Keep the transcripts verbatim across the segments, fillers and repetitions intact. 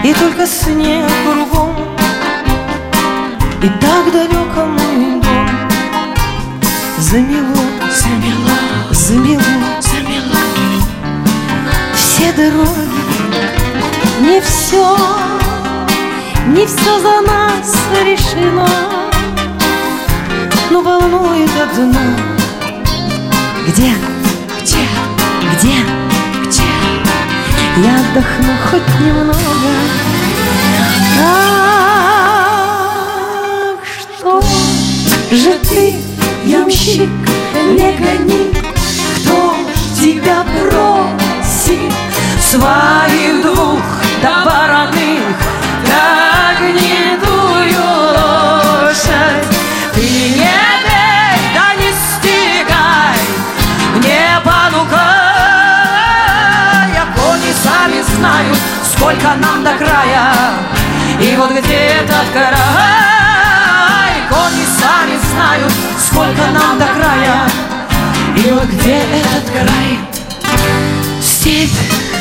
и только снег кругом, и так далеко мой дом. Замело, Замело, замело замело все дороги. Не все, не все за нас решено, но волнует одно. Где, Где, где где? я отдохну хоть немного? Так что же ты, ямщик, не гони, кто тебя просит своих двух да бараных, да гнедую лошадь. Ты не бей, да не стигай, не понукай, а кони сами знают, сколько нам до края. И вот где этот край, кони сами знают, сколько нам до края. И вот где этот край? Степь,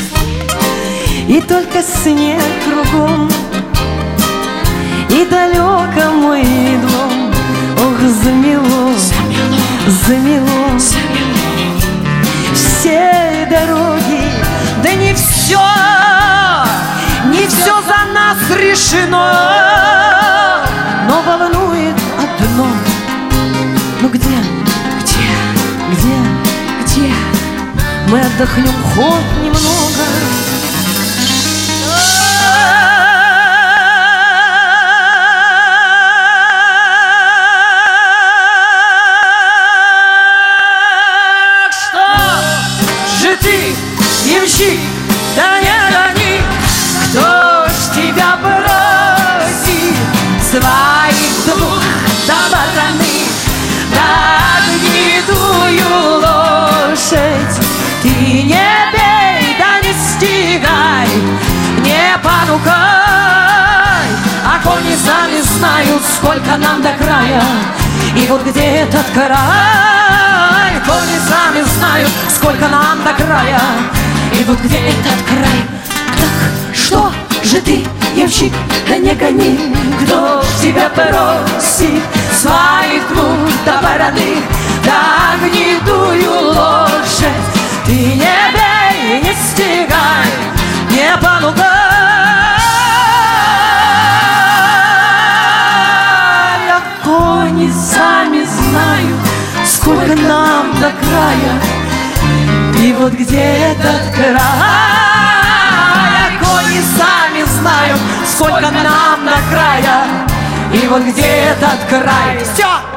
и только снег кругом, и далеко мой дом. Ох, замело, Замело, замело замело все дороги. Да не все, не все за нас решено, но волнует одно. Ну где, Где, где где? мы отдохнем хоть немного? Ямщик, да не гони, кто ж тебя бросит своих двух да бараных, да гнедую лошадь. Ты не бей, да не стигай, не понукай, а кони сами знают, сколько нам до края. И вот где этот край, кони сами знают, сколько нам до края. И вот где этот край? Так что же ты, ямщик, да не гони, кто тебя просит своих двух да бараных, да гнедую лошадь. Ты не бей, не стигай, не понукай, а кони сами знают, сколько нам до края. И вот где этот край, а кони сами знают, сколько нам до края. И вот где этот край. Все!